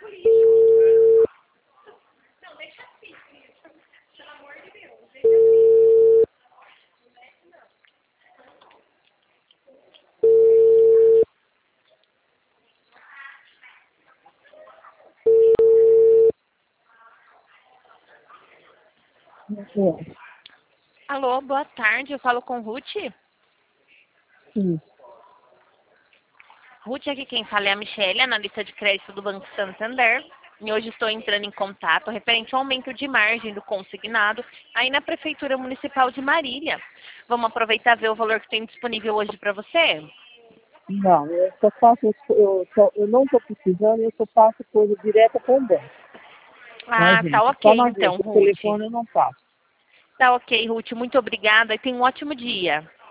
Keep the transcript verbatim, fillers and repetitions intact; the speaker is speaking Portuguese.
É. Alô, boa tarde. Eu falo com Ruth. Sim. Ruth, aqui quem fala é a Michelle, analista de crédito do Banco Santander. E hoje estou entrando em contato referente ao aumento de margem do consignado aí na Prefeitura Municipal de Marília. Vamos aproveitar e ver o valor que tem disponível hoje para você? Não, eu só faço, eu, só, eu não estou precisando, eu só faço coisa direta com o banco. Na Ah, tá agência, ok só na então, agência. O Ruth. telefone eu não faço. Tá ok, Ruth. Muito obrigada e tenha um ótimo dia.